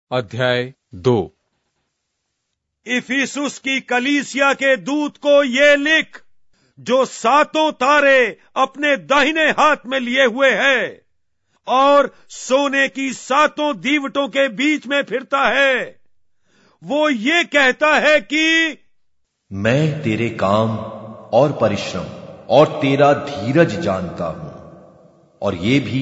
अध्याय 2। इफिसुस की कलीसिया के दूत को ये लिख, जो 7 तारे अपने दाहिने हाथ में लिए हुए है और सोने की 7 दीवटों के बीच में फिरता है। वो ये कहता है कि मैं तेरे काम और परिश्रम और तेरा धीरज जानता हूं, और ये भी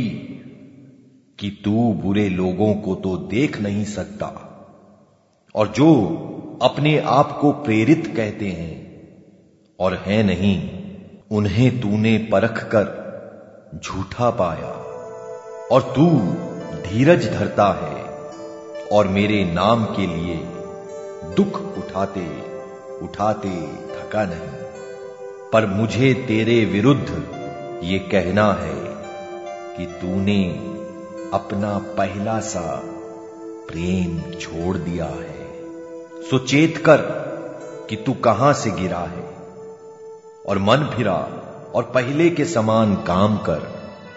कि तू बुरे लोगों को तो देख नहीं सकता, और जो अपने आप को प्रेरित कहते हैं और है नहीं, उन्हें तूने परख कर झूठा पाया। और तू धीरज धरता है और मेरे नाम के लिए दुख उठाते उठाते थका नहीं। पर मुझे तेरे विरुद्ध ये कहना है कि तूने अपना पहला सा प्रेम छोड़ दिया है। सो चेत कर कि तू कहां से गिरा है, और मन फिरा और पहले के समान काम कर।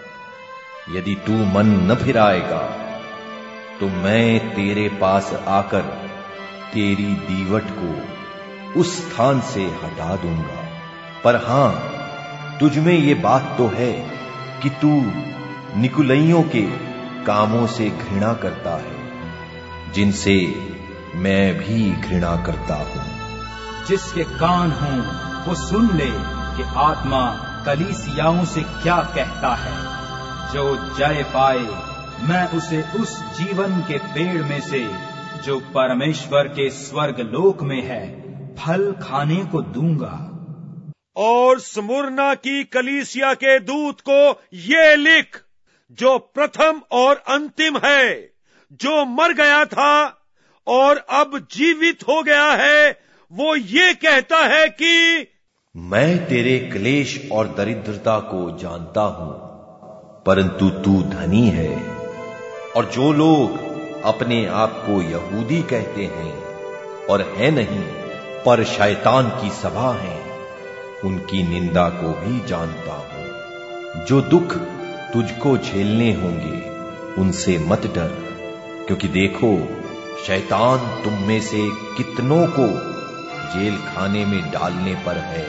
यदि तू मन न फिराएगा तो मैं तेरे पास आकर तेरी दीवट को उस स्थान से हटा दूंगा। पर हां, तुझ में ये बात तो है कि तू निकुलइयों के कामों से घृणा करता है, जिनसे मैं भी घृणा करता हूं। जिसके कान हों वो सुन ले कि आत्मा कलीसियाओं से क्या कहता है। जो जय पाए, मैं उसे उस जीवन के पेड़ में से जो परमेश्वर के स्वर्ग लोक में है फल खाने को दूंगा। और स्मुरना की कलीसिया के दूत को ये लिख, जो प्रथम और अंतिम है, जो मर गया था और अब जीवित हो गया है, वो ये कहता है कि मैं तेरे क्लेश और दरिद्रता को जानता हूं, परंतु तू धनी है। और जो लोग अपने आप को यहूदी कहते हैं और है नहीं, पर शैतान की सभा है, उनकी निंदा को भी जानता हूं। जो दुख तुझको झेलने होंगे उनसे मत डर, क्योंकि देखो, शैतान तुम में से कितनों को जेल खाने में डालने पर है,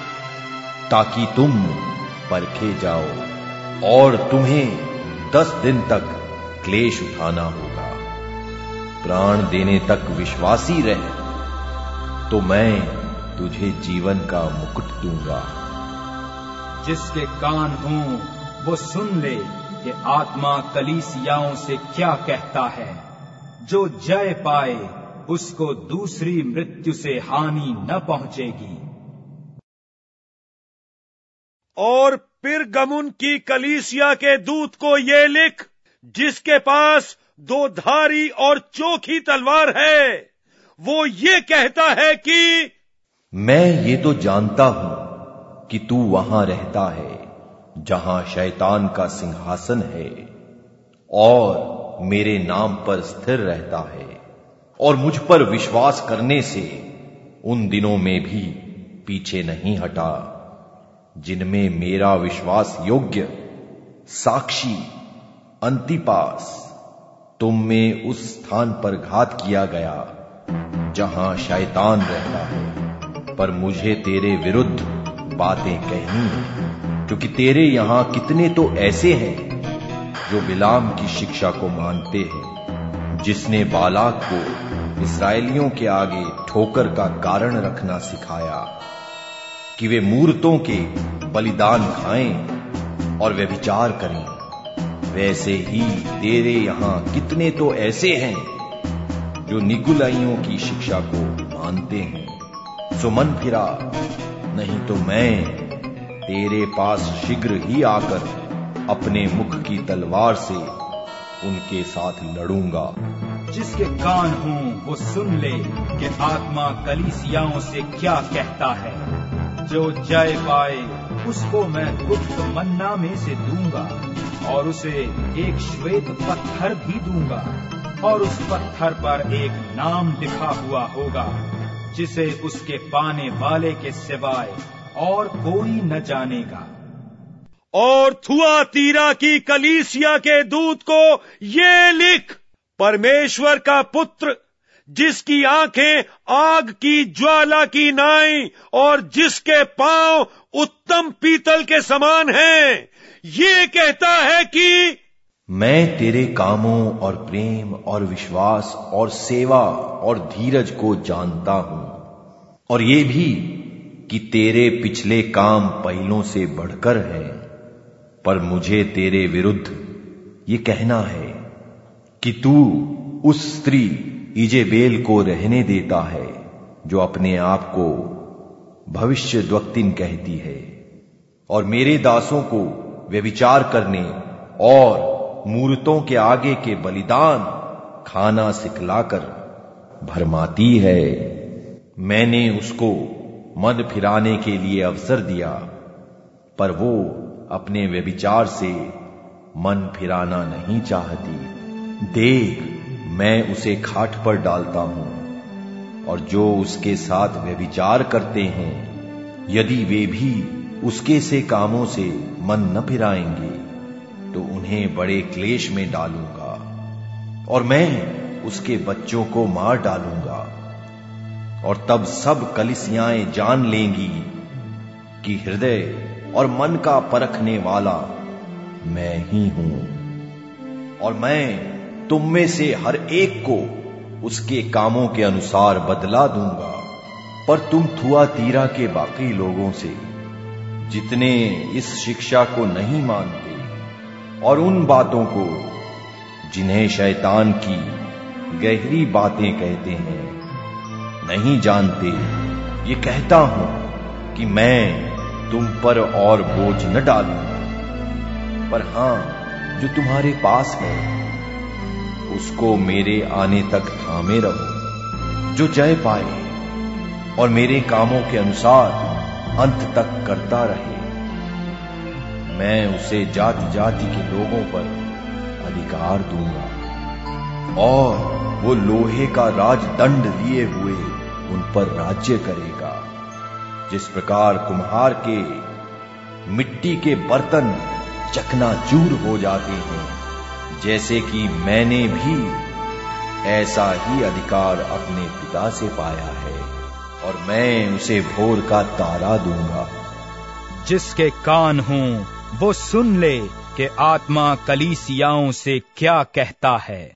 ताकि तुम परखे जाओ, और तुम्हें 10 दिन तक क्लेश उठाना होगा। प्राण देने तक विश्वासी रह, तो मैं तुझे जीवन का मुकुट दूंगा। जिसके कान हों वो सुन ले कि आत्मा कलीसियाओं से क्या कहता है। जो जय पाए उसको दूसरी मृत्यु से हानि न पहुंचेगी। और पिरगमुन की कलीसिया के दूत को ये लिख, जिसके पास 2 धारी और चोखी तलवार है, वो ये कहता है कि मैं ये तो जानता हूं कि तू वहां रहता है जहां शैतान का सिंहासन है, और मेरे नाम पर स्थिर रहता है, और मुझ पर विश्वास करने से उन दिनों में भी पीछे नहीं हटा, जिनमें मेरा विश्वास योग्य साक्षी अंतिपास तुम में उस स्थान पर घात किया गया जहां शैतान रहता है। पर मुझे तेरे विरुद्ध बातें कहनी है, क्योंकि तेरे यहां कितने तो ऐसे हैं जो बिलाम की शिक्षा को मानते हैं, जिसने बालाक को इस्राएलियों के आगे ठोकर का कारण रखना सिखाया कि वे मूर्तों के बलिदान खाएं और व्यभिचार करें। वैसे ही तेरे यहां कितने तो ऐसे हैं जो निकुलइयों की शिक्षा को मानते हैं। सो मन फिरा, नहीं तो मैं तेरे पास शीघ्र ही आकर अपने मुख की तलवार से उनके साथ लड़ूंगा। जिसके कान हों वो सुन ले कि आत्मा कलीसियाओं से क्या कहता है। जो जय पाए उसको मैं गुप्त मन्ना में से दूंगा, और उसे एक श्वेत पत्थर भी दूंगा, और उस पत्थर पर एक नाम लिखा हुआ होगा, जिसे उसके पाने वाले के सिवाय और कोई न जानेगा। और थुआतीरा की कलीसिया के दूत को ये लिख, परमेश्वर का पुत्र, जिसकी आंखें आग की ज्वाला की नाई और जिसके पांव उत्तम पीतल के समान हैं, ये कहता है कि मैं तेरे कामों और प्रेम और विश्वास और सेवा और धीरज को जानता हूं, और ये भी कि तेरे पिछले काम पहलों से बढ़कर हैं। पर मुझे तेरे विरुद्ध ये कहना है कि तू उस स्त्री इजेबेल को रहने देता है, जो अपने आप को भविष्यद्वक्तिन कहती है, और मेरे दासों को व्यभिचार करने और मूर्तों के आगे के बलिदान खाना सिखलाकर भरमाती है। मैंने उसको मन फिराने के लिए अवसर दिया, पर वो अपने व्यभिचार से मन फिराना नहीं चाहती। देख, मैं उसे खाट पर डालता हूं, और जो उसके साथ व्यभिचार करते हैं, यदि वे भी उसके से कामों से मन न फिराएंगे, तो उन्हें बड़े क्लेश में डालूंगा, और मैं उसके बच्चों को मार डालूंगा। और तब सब कलीसियाएं जान लेंगी कि हृदय और मन का परखने वाला मैं ही हूं, और मैं तुम में से हर एक को उसके कामों के अनुसार बदला दूंगा। पर तुम थुआतीरा के बाकी लोगों से, जितने इस शिक्षा को नहीं मानते और उन बातों को जिन्हें शैतान की गहरी बातें कहते हैं, नहीं जानते, ये कहता हूं कि मैं तुम पर और बोझ न डालूंगा। पर हां, जो तुम्हारे पास है उसको मेरे आने तक थामे रहो। जो जय पाए और मेरे कामों के अनुसार अंत तक करता रहे, मैं उसे जाति जाति के लोगों पर अधिकार दूंगा, और वो लोहे का राजदंड लिए हुए उन पर राज्य करेगा। जिस प्रकार कुम्हार के मिट्टी के बर्तन चकनाचूर हो जाते हैं, जैसे कि मैंने भी ऐसा ही अधिकार अपने पिता से पाया है, और मैं उसे भोर का तारा दूंगा। जिसके कान हों वो सुन ले कि आत्मा कलीसियाओं से क्या कहता है।